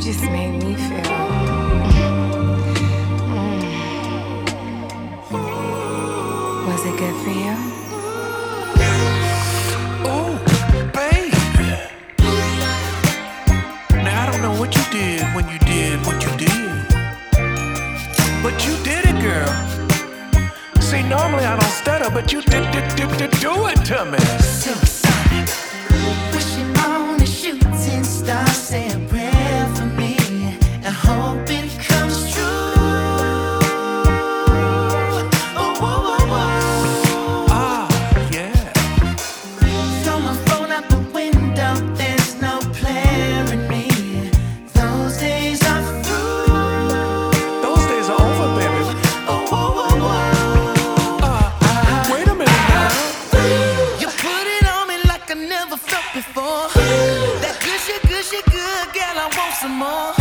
just made me feel. Was it good for you? Ooh, baby. Now I don't know what you did when you did what you did, but you did it, girl. See, normally I don't stutter, but you did do it to me. Supersonic, wishing on a shooting star, say a prayer for me and hope it comes true. Oh, whoa, whoa, whoa. Ah, yeah. Throw my phone out the window, there's no player in me. Those days are through. Those days are over, baby. Oh, whoa, whoa, whoa. Wait a minute now. You put it on me like I never felt before. That gushy, gushy good, girl, I want some more.